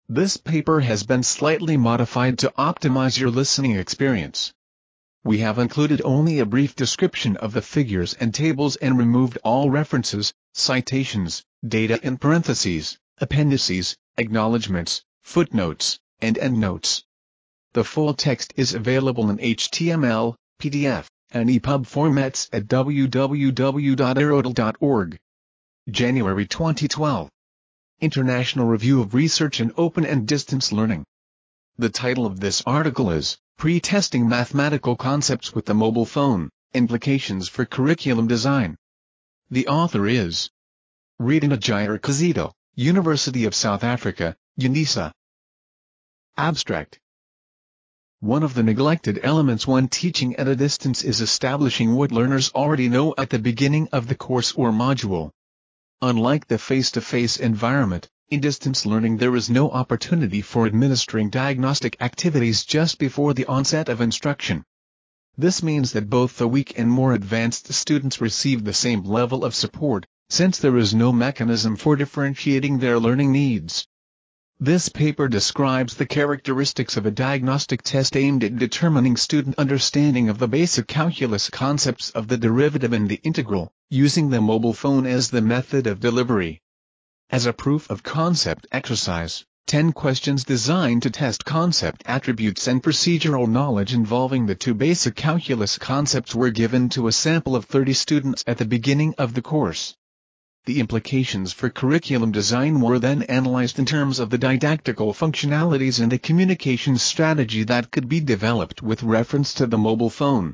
This paper has been slightly modified to optimize your listening experience. We have included only a brief description of the figures and tables and removed all references, citations, data in parentheses, appendices, acknowledgments, footnotes, and endnotes. The full text is available in HTML, PDF, and EPUB formats at www.aerodel.org. January 2012. International Review of Research in Open and Distance Learning. The title of this article is, Pre-Testing Mathematical Concepts with the Mobile Phone, Implications for Curriculum Design. The author is Rita Jayarkazito, University of South Africa, UNISA. Abstract. One of the neglected elements when teaching at a distance is establishing what learners already know at the beginning of the course or module. Unlike the face-to-face environment, in distance learning there is no opportunity for administering diagnostic activities just before the onset of instruction. This means that both the weak and more advanced students receive the same level of support, since there is no mechanism for differentiating their learning needs. This paper describes the characteristics of a diagnostic test aimed at determining student understanding of the basic calculus concepts of the derivative and the integral, using the mobile phone as the method of delivery. As a proof of concept exercise, 10 questions designed to test concept attributes and procedural knowledge involving the two basic calculus concepts were given to a sample of 30 students at the beginning of the course. The implications for curriculum design were then analyzed in terms of the didactical functionalities and the communication strategy that could be developed with reference to the mobile phone.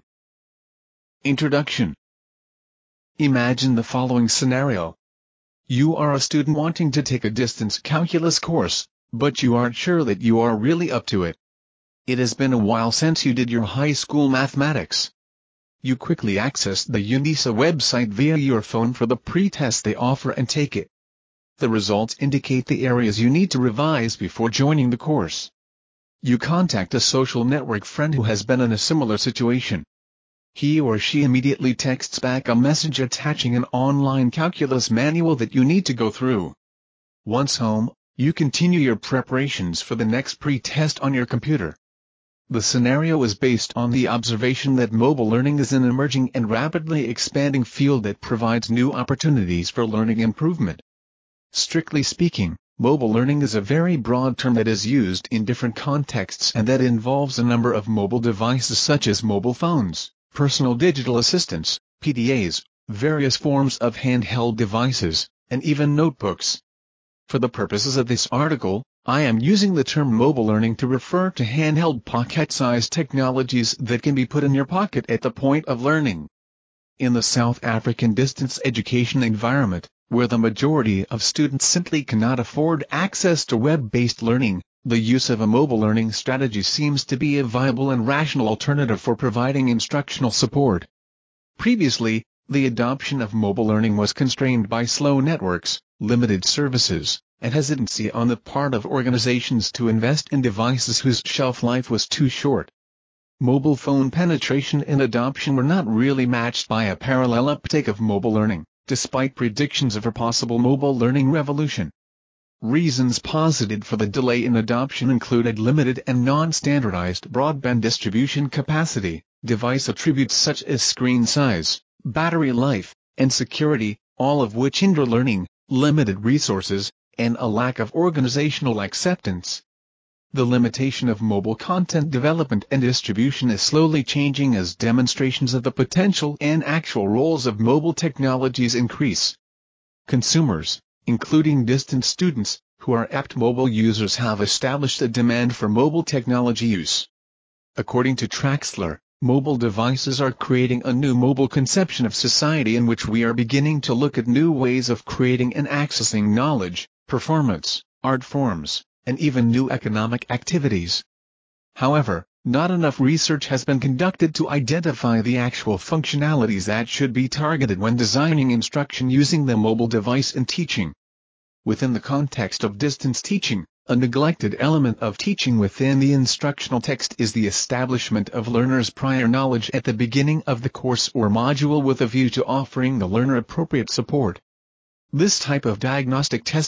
Introduction. Imagine the following scenario. You are a student wanting to take a distance calculus course, but you aren't sure that you are really up to it. It has been a while since you did your high school mathematics. You quickly access the UNISA website via your phone for the pre-test they offer and take it. The results indicate the areas you need to revise before joining the course. You contact a social network friend who has been in a similar situation. He or she immediately texts back a message attaching an online calculus manual that you need to go through. Once home, you continue your preparations for the next pre-test on your computer. The scenario is based on the observation that mobile learning is an emerging and rapidly expanding field that provides new opportunities for learning improvement. Strictly speaking, mobile learning is a very broad term that is used in different contexts and that involves a number of mobile devices such as mobile phones, personal digital assistants, PDAs, various forms of handheld devices, and even notebooks. For the purposes of this article, I am using the term mobile learning to refer to handheld pocket-sized technologies that can be put in your pocket at the point of learning. In the South African distance education environment, where the majority of students simply cannot afford access to web-based learning, the use of a mobile learning strategy seems to be a viable and rational alternative for providing instructional support. Previously, the adoption of mobile learning was constrained by slow networks, limited services, and hesitancy on the part of organizations to invest in devices whose shelf life was too short. Mobile phone penetration and adoption were not really matched by a parallel uptake of mobile learning, despite predictions of a possible mobile learning revolution. Reasons posited for the delay in adoption included limited and non-standardized broadband distribution capacity, device attributes such as screen size, battery life, and security, all of which hinder learning, limited resources, and a lack of organizational acceptance. The limitation of mobile content development and distribution is slowly changing as demonstrations of the potential and actual roles of mobile technologies increase. Consumers, including distant students, who are apt mobile users have established a demand for mobile technology use. According to Traxler, mobile devices are creating a new mobile conception of society in which we are beginning to look at new ways of creating and accessing knowledge, performance, art forms, and even new economic activities. However, not enough research has been conducted to identify the actual functionalities that should be targeted when designing instruction using the mobile device in teaching. Within the context of distance teaching, a neglected element of teaching within the instructional text is the establishment of learners' prior knowledge at the beginning of the course or module with a view to offering the learner appropriate support. This type of diagnostic testing,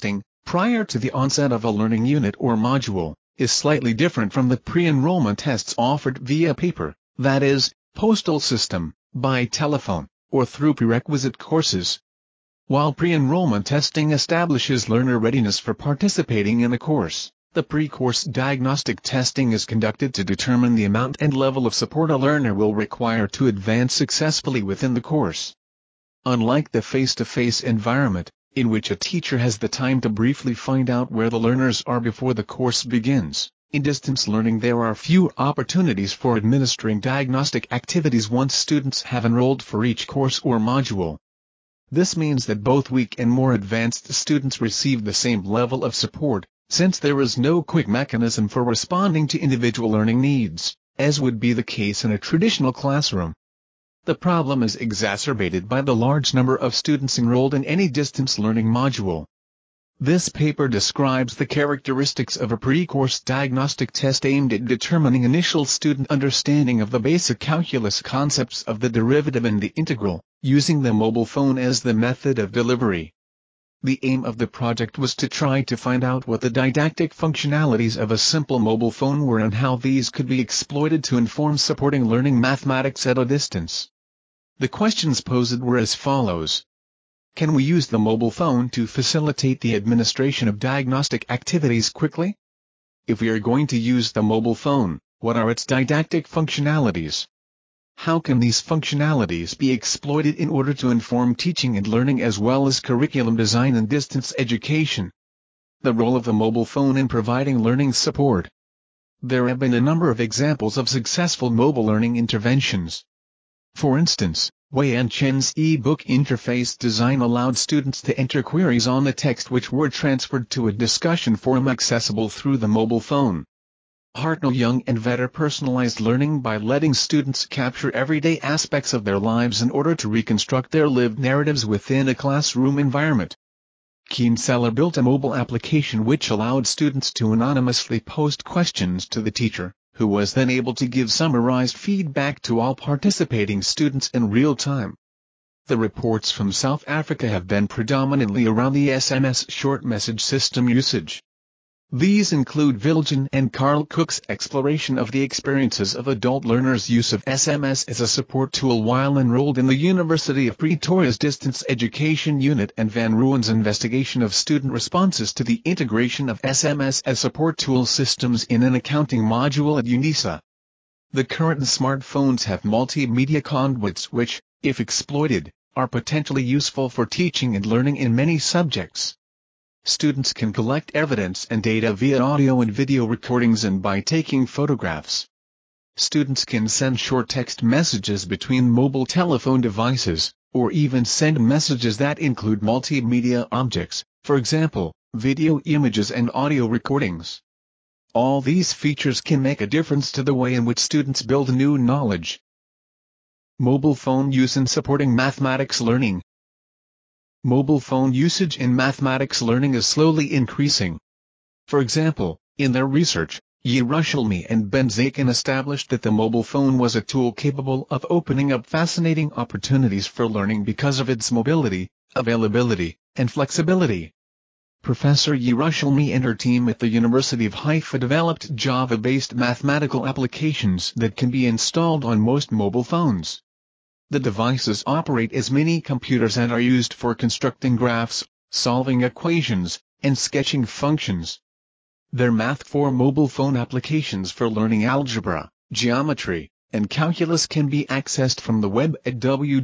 prior to the onset of a learning unit or module, is slightly different from the pre-enrollment tests offered via paper, that is, postal system, by telephone, or through prerequisite courses. While pre-enrollment testing establishes learner readiness for participating in a course, the pre-course diagnostic testing is conducted to determine the amount and level of support a learner will require to advance successfully within the course. Unlike the face-to-face environment, in which a teacher has the time to briefly find out where the learners are before the course begins, in distance learning there are few opportunities for administering diagnostic activities once students have enrolled for each course or module. This means that both weak and more advanced students receive the same level of support, since there is no quick mechanism for responding to individual learning needs, as would be the case in a traditional classroom. The problem is exacerbated by the large number of students enrolled in any distance learning module. This paper describes the characteristics of a pre-course diagnostic test aimed at determining initial student understanding of the basic calculus concepts of the derivative and the integral, using the mobile phone as the method of delivery. The aim of the project was to try to find out what the didactic functionalities of a simple mobile phone were and how these could be exploited to inform supporting learning mathematics at a distance. The questions posed were as follows. Can we use the mobile phone to facilitate the administration of diagnostic activities quickly? If we are going to use the mobile phone, what are its didactic functionalities? How can these functionalities be exploited in order to inform teaching and learning as well as curriculum design and distance education? The role of the mobile phone in providing learning support. There have been a number of examples of successful mobile learning interventions. For instance, Wei and Chen's e-book interface design allowed students to enter queries on the text which were transferred to a discussion forum accessible through the mobile phone. Hartnell Young and Vetter personalized learning by letting students capture everyday aspects of their lives in order to reconstruct their lived narratives within a classroom environment. Kinsella built a mobile application which allowed students to anonymously post questions to the teacher, who was then able to give summarized feedback to all participating students in real time. The reports from South Africa have been predominantly around the SMS short message system usage. These include Viljoen and Carl Cook's exploration of the experiences of adult learners' use of SMS as a support tool while enrolled in the University of Pretoria's Distance Education Unit and Van Rooyen's investigation of student responses to the integration of SMS as support tool systems in an accounting module at UNISA. The current smartphones have multimedia conduits which, if exploited, are potentially useful for teaching and learning in many subjects. Students can collect evidence and data via audio and video recordings and by taking photographs. Students can send short text messages between mobile telephone devices, or even send messages that include multimedia objects, for example, video images and audio recordings. All these features can make a difference to the way in which students build new knowledge. Mobile phone use in supporting mathematics learning. Mobile phone usage in mathematics learning is slowly increasing. For example, in their research, Yerushalmi and Ben-Zaken established that the mobile phone was a tool capable of opening up fascinating opportunities for learning because of its mobility, availability, and flexibility. Professor Yerushalmi and her team at the University of Haifa developed Java-based mathematical applications that can be installed on most mobile phones. The devices operate as mini computers and are used for constructing graphs, solving equations, and sketching functions. Their Math4 mobile phone applications for learning algebra, geometry, and calculus can be accessed from the web at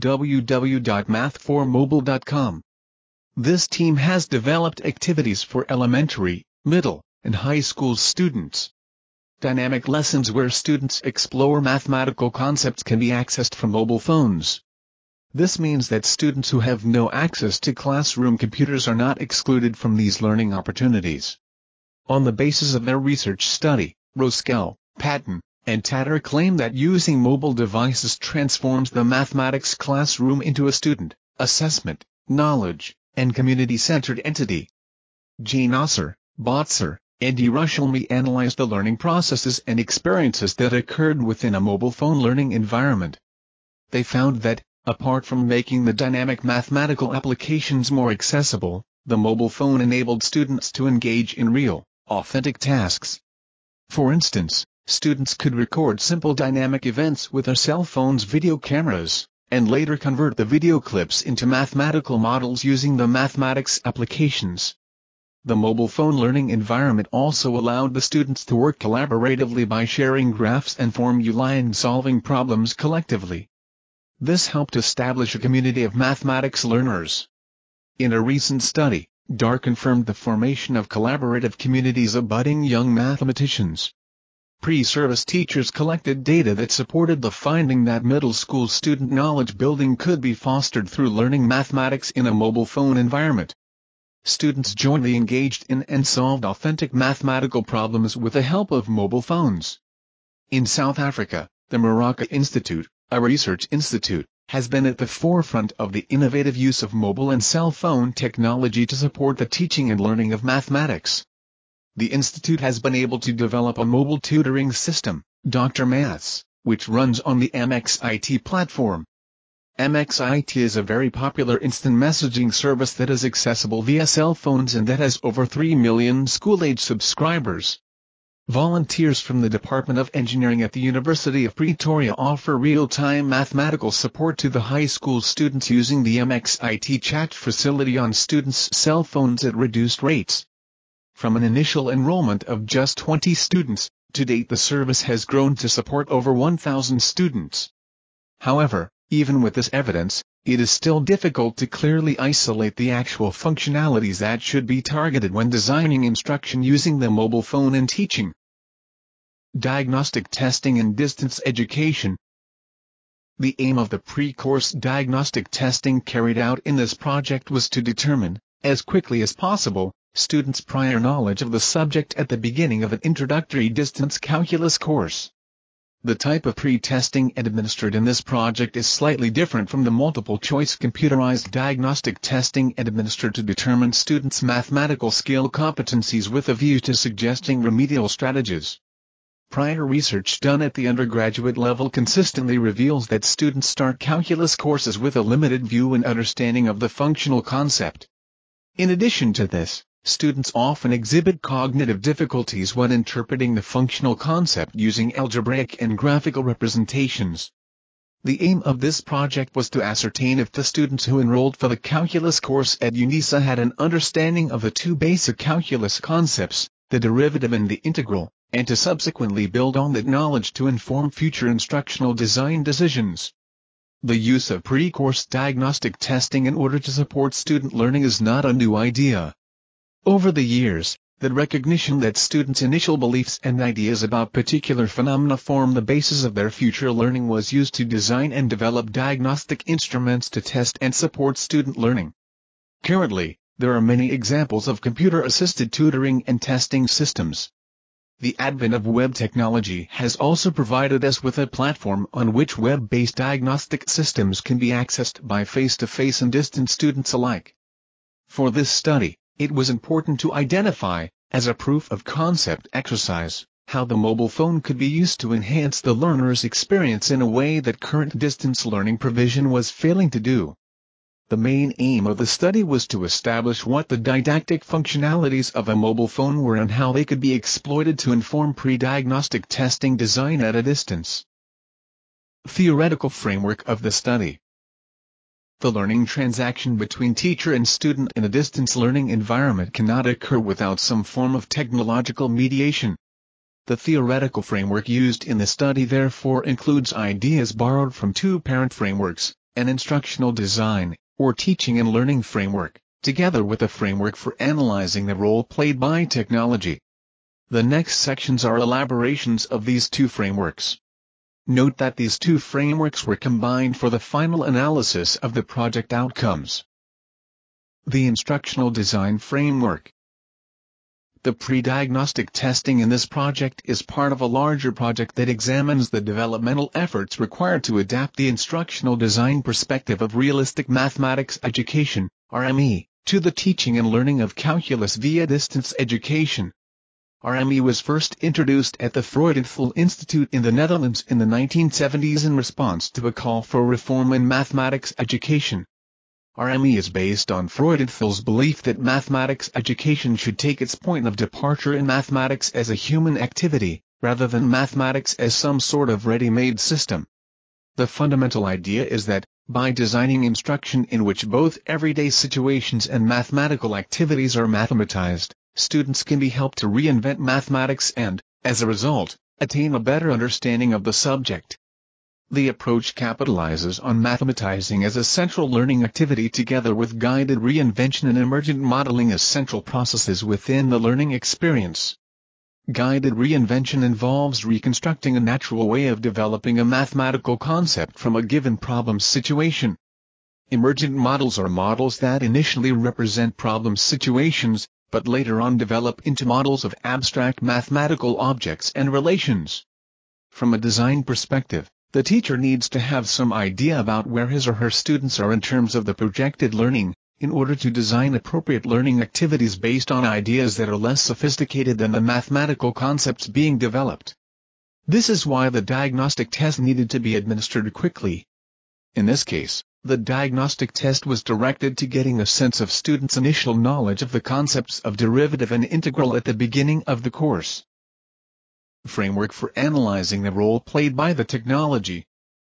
www.math4mobile.com. This team has developed activities for elementary, middle, and high school students. Dynamic lessons where students explore mathematical concepts can be accessed from mobile phones. This means that students who have no access to classroom computers are not excluded from these learning opportunities. On the basis of their research study, Roskell, Patton, and Tatter claim that using mobile devices transforms the mathematics classroom into a student, assessment, knowledge, and community-centered entity. J. Nasser, Botzer, and Yerushalmi analyzed the learning processes and experiences that occurred within a mobile phone learning environment. They found that, apart from making the dynamic mathematical applications more accessible, The mobile phone enabled students to engage in real, authentic tasks. For instance, students could record simple dynamic events with their cell phones' video cameras, and later convert the video clips into mathematical models using the mathematics applications. The mobile phone learning environment also allowed the students to work collaboratively by sharing graphs and formulae and solving problems collectively. This helped establish a community of mathematics learners. In a recent study, DAR confirmed the formation of collaborative communities of budding young mathematicians. Pre-service teachers collected data that supported the finding that middle school student knowledge building could be fostered through learning mathematics in a mobile phone environment. Students jointly engaged in and solved authentic mathematical problems with the help of mobile phones. In South Africa, the Moraka Institute, a research institute, has been at the forefront of the innovative use of mobile and cell phone technology to support the teaching and learning of mathematics. The institute has been able to develop a mobile tutoring system, Dr. Maths, which runs on the MXIT platform. MXIT is a very popular instant messaging service that is accessible via cell phones and that has over 3 million school-age subscribers. Volunteers from the Department of Engineering at the University of Pretoria offer real-time mathematical support to the high school students using the MXIT chat facility on students' cell phones at reduced rates. From an initial enrollment of just 20 students, to date the service has grown to support over 1,000 students. However, even with this evidence, it is still difficult to clearly isolate the actual functionalities that should be targeted when designing instruction using the mobile phone in teaching. Diagnostic testing and distance education. The aim of the pre-course diagnostic testing carried out in this project was to determine, as quickly as possible, students' prior knowledge of the subject at the beginning of an introductory distance calculus course. The type of pre-testing administered in this project is slightly different from the multiple-choice computerized diagnostic testing administered to determine students' mathematical skill competencies with a view to suggesting remedial strategies. Prior research done at the undergraduate level consistently reveals that students start calculus courses with a limited view and understanding of the functional concept. In addition to this, students often exhibit cognitive difficulties when interpreting the functional concept using algebraic and graphical representations. The aim of this project was to ascertain if the students who enrolled for the calculus course at UNISA had an understanding of the two basic calculus concepts, the derivative and the integral, and to subsequently build on that knowledge to inform future instructional design decisions. The use of pre-course diagnostic testing in order to support student learning is not a new idea. Over the years, the recognition that students' initial beliefs and ideas about particular phenomena form the basis of their future learning was used to design and develop diagnostic instruments to test and support student learning. Currently, there are many examples of computer-assisted tutoring and testing systems. The advent of web technology has also provided us with a platform on which web-based diagnostic systems can be accessed by face-to-face and distance students alike. For this study, it was important to identify, as a proof of concept exercise, how the mobile phone could be used to enhance the learner's experience in a way that current distance learning provision was failing to do. The main aim of the study was to establish what the didactic functionalities of a mobile phone were and how they could be exploited to inform pre-diagnostic testing design at a distance. Theoretical framework of the study. The learning transaction between teacher and student in a distance learning environment cannot occur without some form of technological mediation. The theoretical framework used in the study therefore includes ideas borrowed from two parent frameworks, an instructional design, or teaching and learning framework, together with a framework for analyzing the role played by technology. The next sections are elaborations of these two frameworks. Note that these two frameworks were combined for the final analysis of the project outcomes. The instructional design framework. The pre-diagnostic testing in this project is part of a larger project that examines the developmental efforts required to adapt the instructional design perspective of realistic mathematics education, RME, to the teaching and learning of calculus via distance education. RME was first introduced at the Freudenthal Institute in the Netherlands in the 1970s in response to a call for reform in mathematics education. RME is based on Freudenfeld's belief that mathematics education should take its point of departure in mathematics as a human activity, rather than mathematics as some sort of ready-made system. The fundamental idea is that, by designing instruction in which both everyday situations and mathematical activities are mathematized, students can be helped to reinvent mathematics and, as a result, attain a better understanding of the subject. The approach capitalizes on mathematizing as a central learning activity together with guided reinvention and emergent modeling as central processes within the learning experience. Guided reinvention involves reconstructing a natural way of developing a mathematical concept from a given problem situation. Emergent models are models that initially represent problem situations, but later on develop into models of abstract mathematical objects and relations. From a design perspective, the teacher needs to have some idea about where his or her students are in terms of the projected learning, in order to design appropriate learning activities based on ideas that are less sophisticated than the mathematical concepts being developed. This is why the diagnostic test needed to be administered quickly. In this case, the diagnostic test was directed to getting a sense of students' initial knowledge of the concepts of derivative and integral at the beginning of the course. Framework for analyzing the role played by the technology.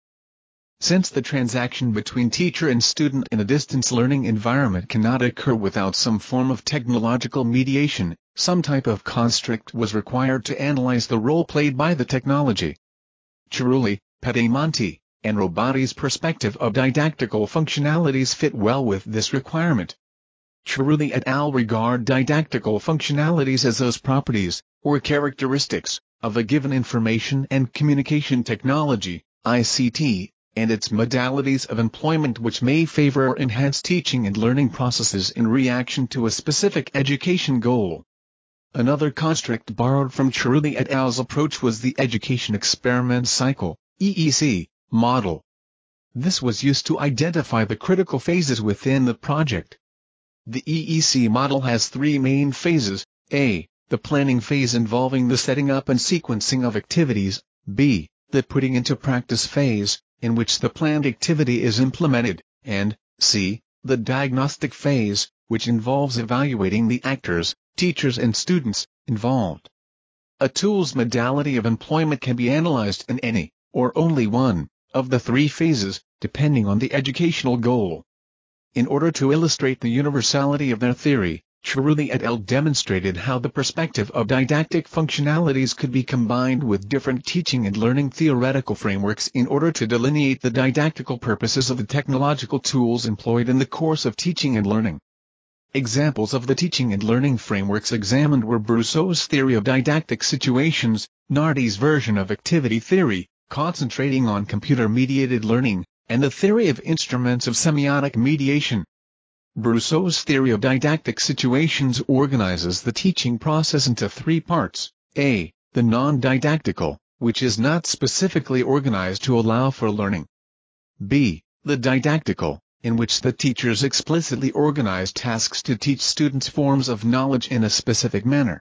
Since the transaction between teacher and student in a distance learning environment cannot occur without some form of technological mediation, some type of construct was required to analyze the role played by the technology. Cerulli, Pedemonte, and Robati's perspective of didactical functionalities fit well with this requirement. Cerulli et al. Regard didactical functionalities as those properties, or characteristics, of a given information and communication technology, ICT, and its modalities of employment which may favor or enhance teaching and learning processes in reaction to a specific education goal. Another construct borrowed from Cerulli et al.'s approach was the Education Experiment Cycle, EEC, model. This was used to identify the critical phases within the project. The EEC model has three main phases: A, the planning phase involving the setting up and sequencing of activities; B, the putting into practice phase, in which the planned activity is implemented; and C, the diagnostic phase, which involves evaluating the actors, teachers and students, involved. A tool's modality of employment can be analyzed in any, or only one, of the three phases, depending on the educational goal. In order to illustrate the universality of their theory, Cerulli et al. Demonstrated how the perspective of didactic functionalities could be combined with different teaching and learning theoretical frameworks in order to delineate the didactical purposes of the technological tools employed in the course of teaching and learning. Examples of the teaching and learning frameworks examined were Brousseau's theory of didactic situations, Nardi's version of activity theory, concentrating on computer-mediated learning, and the theory of instruments of semiotic mediation. Brousseau's theory of didactic situations organizes the teaching process into three parts: A, the non-didactical, which is not specifically organized to allow for learning; B, the didactical, in which the teachers explicitly organize tasks to teach students forms of knowledge in a specific manner;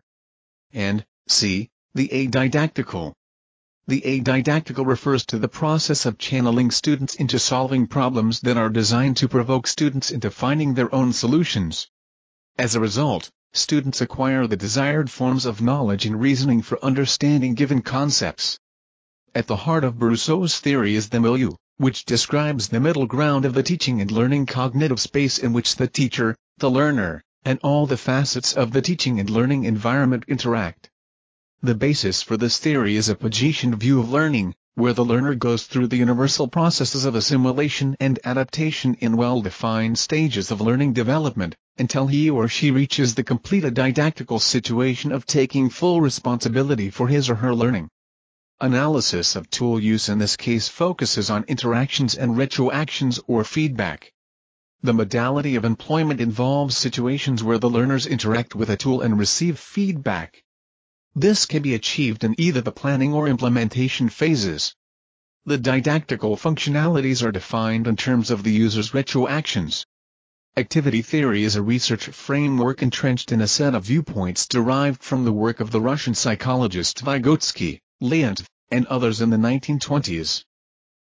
and C, the adidactical. The adidactical refers to the process of channeling students into solving problems that are designed to provoke students into finding their own solutions. As a result, students acquire the desired forms of knowledge and reasoning for understanding given concepts. At the heart of Brousseau's theory is the milieu, which describes the middle ground of the teaching and learning cognitive space in which the teacher, the learner, and all the facets of the teaching and learning environment interact. The basis for this theory is a Pagetian view of learning, where the learner goes through the universal processes of assimilation and adaptation in well-defined stages of learning development, until he or she reaches the complete didactical situation of taking full responsibility for his or her learning. Analysis of tool use in this case focuses on interactions and retroactions or feedback. The modality of employment involves situations where the learners interact with a tool and receive feedback. This can be achieved in either the planning or implementation phases. The didactical functionalities are defined in terms of the user's retroactions. Activity theory is a research framework entrenched in a set of viewpoints derived from the work of the Russian psychologists Vygotsky, Leontiev, and others in the 1920s.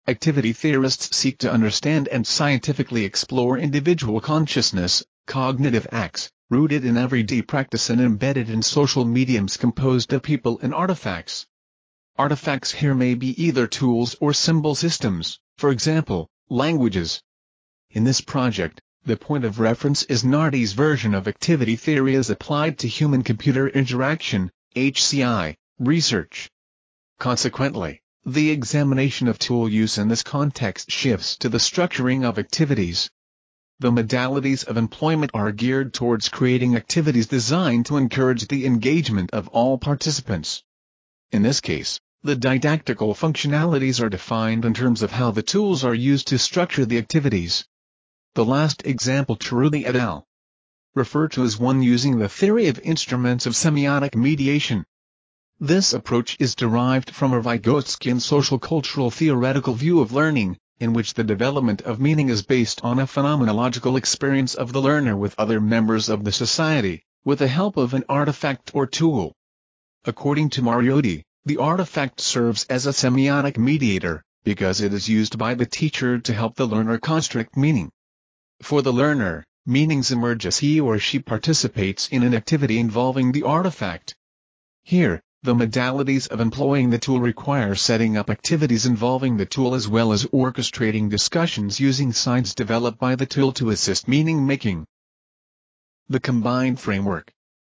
Activity theorists seek to understand and scientifically explore individual consciousness, cognitive acts, rooted in everyday practice and embedded in social mediums composed of people and artifacts. Artifacts here may be either tools or symbol systems, for example, languages. In this project, the point of reference is Nardi's version of activity theory as applied to human-computer interaction, HCI, research. Consequently, the examination of tool use in this context shifts to the structuring of activities. The modalities of employment are geared towards creating activities designed to encourage the engagement of all participants. In this case, the didactical functionalities are defined in terms of how the tools are used to structure the activities. The last example, Cerulli et al. Refer to as one using the theory of instruments of semiotic mediation. This approach is derived from a Vygotskian social-cultural theoretical view of learning, in which the development of meaning is based on a phenomenological experience of the learner with other members of the society, with the help of an artifact or tool. According to Mariotti, the artifact serves as a semiotic mediator, because it is used by the teacher to help the learner construct meaning. For the learner, meanings emerge as he or she participates in an activity involving the artifact. Here, the modalities of employing the tool require setting up activities involving the tool as well as orchestrating discussions using signs developed by the tool to assist meaning-making. The combined framework.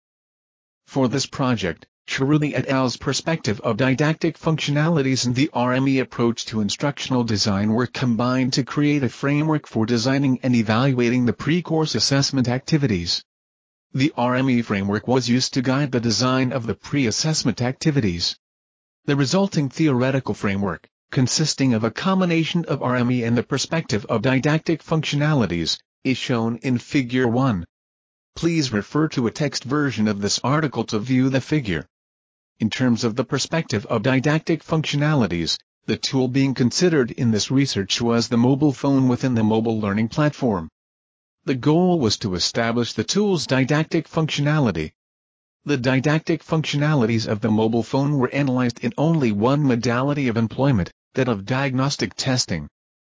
For this project, Cerulli et al.'s perspective of didactic functionalities and the RME approach to instructional design were combined to create a framework for designing and evaluating the pre-course assessment activities. The RME framework was used to guide the design of the pre-assessment activities. The resulting theoretical framework, consisting of a combination of RME and the perspective of didactic functionalities, is shown in Figure 1. Please refer to a text version of this article to view the figure. In terms of the perspective of didactic functionalities, the tool being considered in this research was the mobile phone within the mobile learning platform. The goal was to establish the tool's didactic functionality. The didactic functionalities of the mobile phone were analyzed in only one modality of employment, that of diagnostic testing.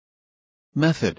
Method.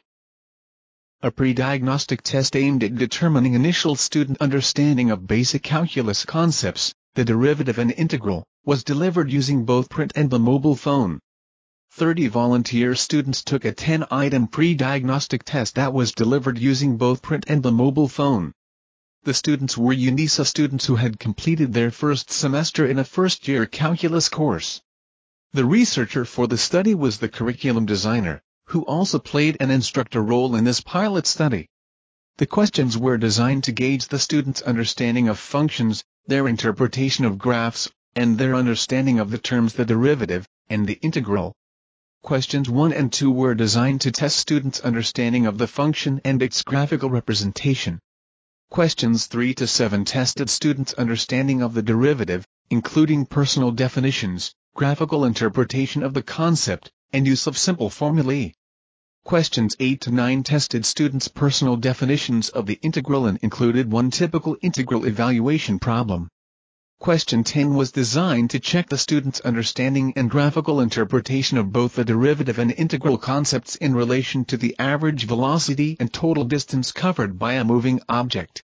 A pre-diagnostic test aimed at determining initial student understanding of basic calculus concepts, the derivative and integral, was delivered using both print and the mobile phone. 30 volunteer students took a 10-item pre-diagnostic test that was delivered using both print and the mobile phone. The students were UNISA students who had completed their first semester in a first-year calculus course. The researcher for the study was the curriculum designer, who also played an instructor role in this pilot study. The questions were designed to gauge the students' understanding of functions, their interpretation of graphs, and their understanding of the terms the derivative and the integral. Questions 1 and 2 were designed to test students' understanding of the function and its graphical representation. Questions 3 to 7 tested students' understanding of the derivative, including personal definitions, graphical interpretation of the concept, and use of simple formulae. Questions 8 to 9 tested students' personal definitions of the integral and included one typical integral evaluation problem. Question 10 was designed to check the students' understanding and graphical interpretation of both the derivative and integral concepts in relation to the average velocity and total distance covered by a moving object.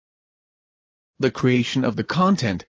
The creation of the content.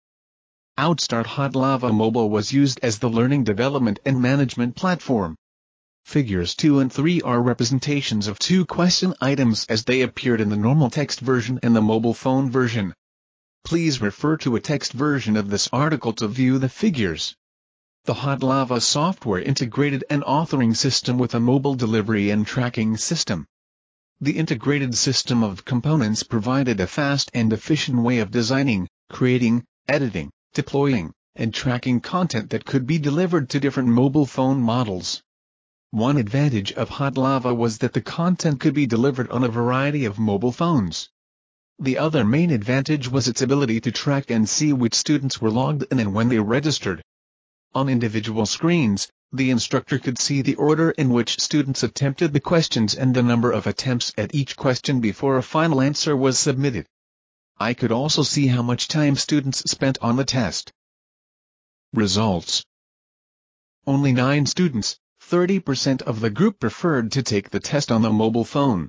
Outstart Hot Lava Mobile was used as the learning development and management platform. Figures 2 and 3 are representations of two question items as they appeared in the normal text version and the mobile phone version. Please refer to a text version of this article to view the figures. The Hot Lava software integrated an authoring system with a mobile delivery and tracking system. The integrated system of components provided a fast and efficient way of designing, creating, editing, deploying, and tracking content that could be delivered to different mobile phone models. One advantage of Hot Lava was that the content could be delivered on a variety of mobile phones. The other main advantage was its ability to track and see which students were logged in and when they registered. On individual screens, the instructor could see the order in which students attempted the questions and the number of attempts at each question before a final answer was submitted. I could also see how much time students spent on the test. Results. Only 9 students, 30% of the group preferred to take the test on the mobile phone.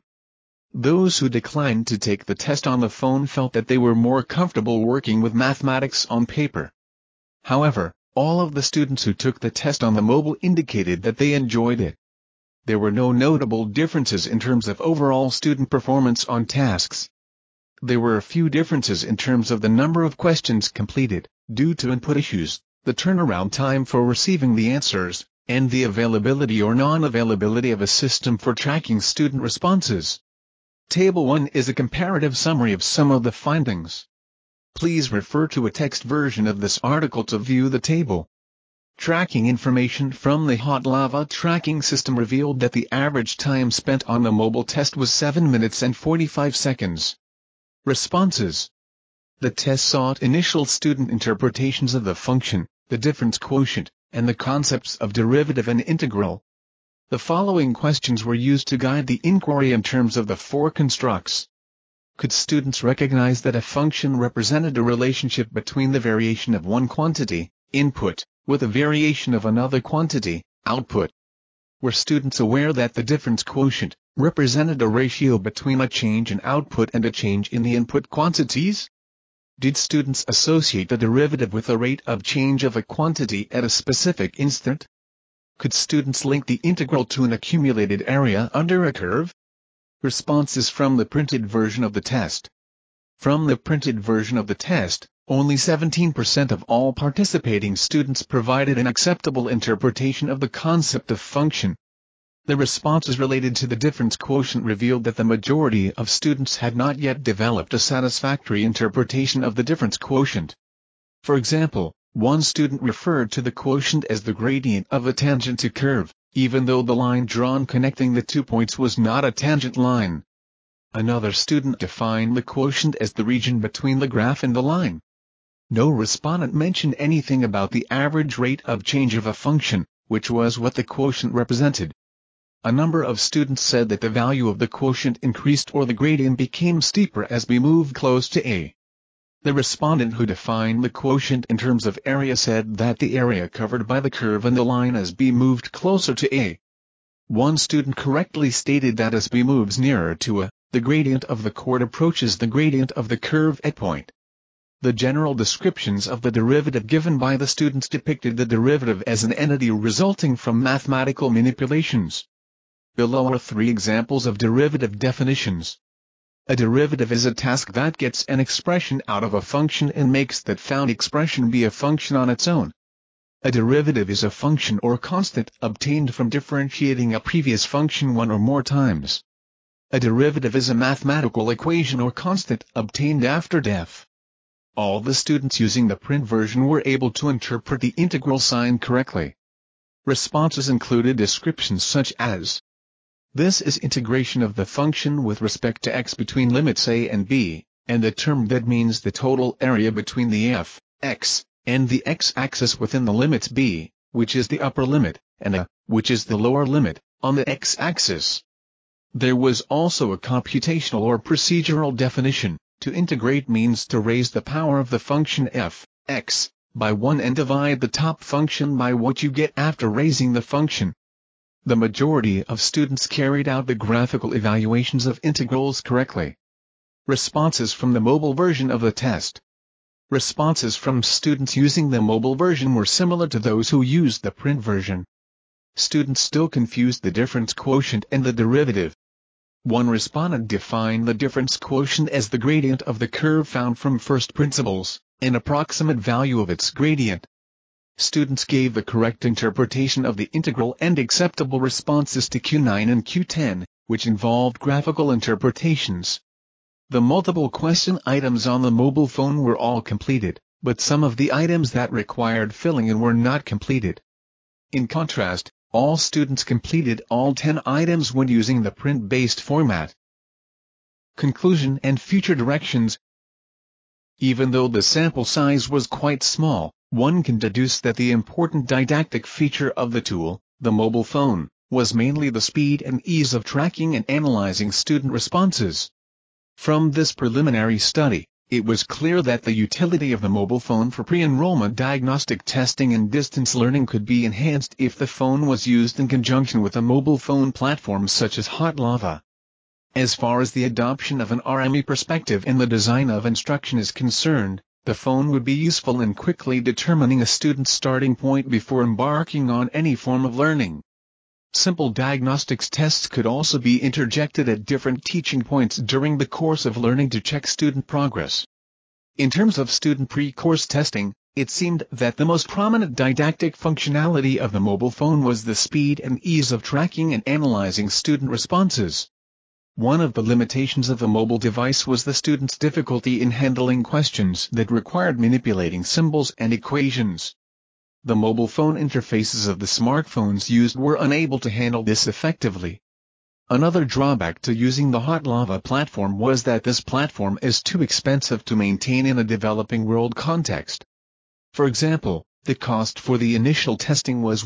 Those who declined to take the test on the phone felt that they were more comfortable working with mathematics on paper. However, all of the students who took the test on the mobile indicated that they enjoyed it. There were no notable differences in terms of overall student performance on tasks. There were a few differences in terms of the number of questions completed, due to input issues, the turnaround time for receiving the answers, and the availability or non-availability of a system for tracking student responses. Table 1 is a comparative summary of some of the findings. Please refer to a text version of this article to view the table. Tracking information from the Hot Lava tracking system revealed that the average time spent on the mobile test was 7 minutes and 45 seconds. Responses. The test sought initial student interpretations of the function, the difference quotient, and the concepts of derivative and integral. The following questions were used to guide the inquiry in terms of the four constructs. Could students recognize that a function represented a relationship between the variation of one quantity, input, with a variation of another quantity, output? Were students aware that the difference quotient represented a ratio between a change in output and a change in the input quantities? Did students associate the derivative with a rate of change of a quantity at a specific instant? Could students link the integral to an accumulated area under a curve? Responses from the printed version of the test. From the printed version of the test, only 17% of all participating students provided an acceptable interpretation of the concept of function. The responses related to the difference quotient revealed that the majority of students had not yet developed a satisfactory interpretation of the difference quotient. For example, one student referred to the quotient as the gradient of a tangent to curve, even though the line drawn connecting the 2 points was not a tangent line. Another student defined the quotient as the region between the graph and the line. No respondent mentioned anything about the average rate of change of a function, which was what the quotient represented. A number of students said that the value of the quotient increased or the gradient became steeper as b moved close to a. The respondent who defined the quotient in terms of area said that the area covered by the curve and the line as b moved closer to a. One student correctly stated that as b moves nearer to a, the gradient of the chord approaches the gradient of the curve at point. The general descriptions of the derivative given by the students depicted the derivative as an entity resulting from mathematical manipulations. Below are 3 examples of derivative definitions. A derivative is a task that gets an expression out of a function and makes that found expression be a function on its own. A derivative is a function or constant obtained from differentiating a previous function one or more times. A derivative is a mathematical equation or constant obtained after def. All the students using the print version were able to interpret the integral sign correctly. Responses included descriptions such as: this is integration of the function with respect to x between limits a and b, and the term that means the total area between the f, x, and the x-axis within the limits b, which is the upper limit, and a, which is the lower limit, on the x-axis. There was also a computational or procedural definition. To integrate means to raise the power of the function f, x, by 1 and divide the top function by what you get after raising the function. The majority of students carried out the graphical evaluations of integrals correctly. Responses from the mobile version of the test. Responses from students using the mobile version were similar to those who used the print version. Students still confused the difference quotient and the derivative. One respondent defined the difference quotient as the gradient of the curve found from first principles, an approximate value of its gradient. Students gave the correct interpretation of the integral and acceptable responses to Q9 and Q10, which involved graphical interpretations. The multiple question items on the mobile phone were all completed, but some of the items that required filling in were not completed. In contrast, all students completed all 10 items when using the print-based format. Conclusion and future directions. Even though the sample size was quite small, one can deduce that the important didactic feature of the tool, the mobile phone, was mainly the speed and ease of tracking and analyzing student responses. From this preliminary study, It was clear that the utility of the mobile phone for pre-enrollment diagnostic testing and distance learning could be enhanced if the phone was used in conjunction with a mobile phone platform such as Hotlava. As far as the adoption of an RME perspective and the design of instruction is concerned, the phone would be useful in quickly determining a student's starting point before embarking on any form of learning. Simple diagnostics tests could also be interjected at different teaching points during the course of learning to check student progress. In terms of student pre-course testing, it seemed that the most prominent didactic functionality of the mobile phone was the speed and ease of tracking and analyzing student responses. One of the limitations of the mobile device was the student's difficulty in handling questions that required manipulating symbols and equations. The mobile phone interfaces of the smartphones used were unable to handle this effectively. Another drawback to using the Hotlava platform was that this platform is too expensive to maintain in a developing world context. For example, the cost for the initial testing was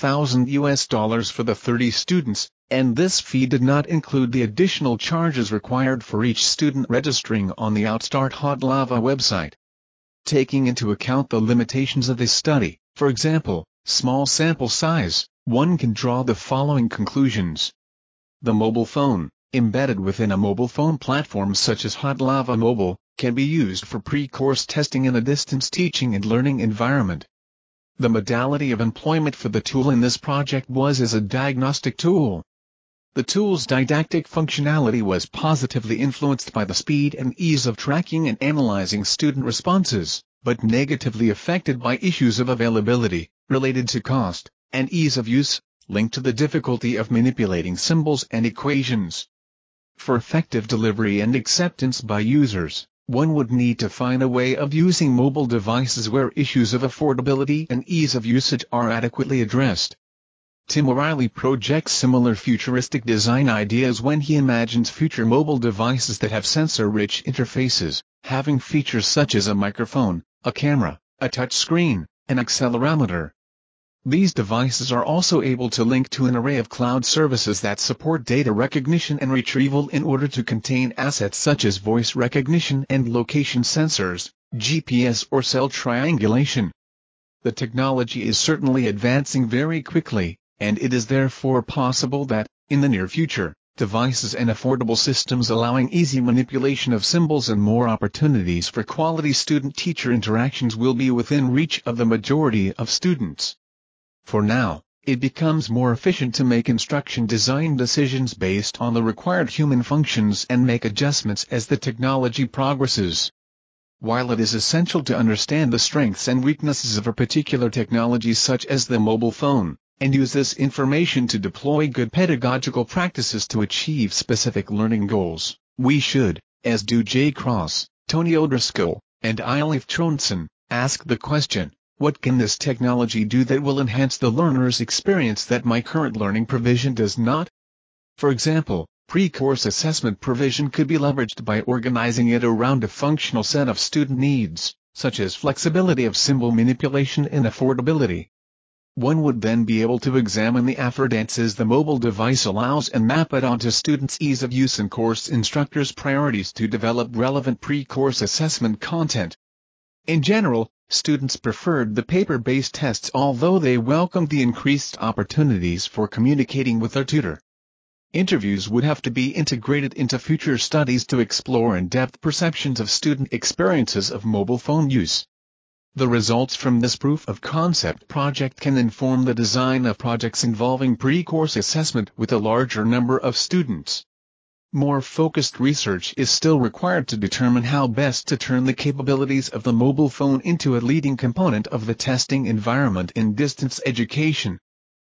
$1,000 for the 30 students, and this fee did not include the additional charges required for each student registering on the Outstart Hotlava website. Taking into account the limitations of this study, for example, small sample size, one can draw the following conclusions. The mobile phone, embedded within a mobile phone platform such as Hotlava Mobile, can be used for pre-course testing in a distance teaching and learning environment. The modality of employment for the tool in this project was as a diagnostic tool. The tool's didactic functionality was positively influenced by the speed and ease of tracking and analyzing student responses, but negatively affected by issues of availability, related to cost, and ease of use, linked to the difficulty of manipulating symbols and equations. For effective delivery and acceptance by users, one would need to find a way of using mobile devices where issues of affordability and ease of usage are adequately addressed. Tim O'Reilly projects similar futuristic design ideas when he imagines future mobile devices that have sensor-rich interfaces, having features such as a microphone, a camera, a touch screen, an accelerometer. These devices are also able to link to an array of cloud services that support data recognition and retrieval in order to contain assets such as voice recognition and location sensors, GPS or cell triangulation. The technology is certainly advancing very quickly, and it is therefore possible that, in the near future, devices and affordable systems allowing easy manipulation of symbols and more opportunities for quality student-teacher interactions will be within reach of the majority of students. For now, it becomes more efficient to make instruction design decisions based on the required human functions and make adjustments as the technology progresses. While it is essential to understand the strengths and weaknesses of a particular technology such as the mobile phone, and use this information to deploy good pedagogical practices to achieve specific learning goals, we should, as do Jay Cross, Tony O'Driscoll, and Eilif Trondsen, ask the question, what can this technology do that will enhance the learner's experience that my current learning provision does not? For example, pre-course assessment provision could be leveraged by organizing it around a functional set of student needs, such as flexibility of symbol manipulation and affordability. One would then be able to examine the affordances the mobile device allows and map it onto students' ease of use and course instructors' priorities to develop relevant pre-course assessment content. In general, students preferred the paper-based tests although they welcomed the increased opportunities for communicating with their tutor. Interviews would have to be integrated into future studies to explore in-depth perceptions of student experiences of mobile phone use. The results from this proof of concept project can inform the design of projects involving pre-course assessment with a larger number of students. More focused research is still required to determine how best to turn the capabilities of the mobile phone into a leading component of the testing environment in distance education.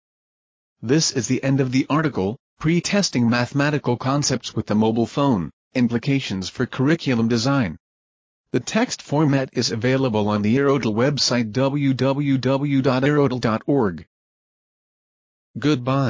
This is the end of the article, Pre-Testing Mathematical Concepts with the Mobile Phone, Implications for Curriculum Design. The text format is available on the Aerodel website www.aerodel.org. Goodbye.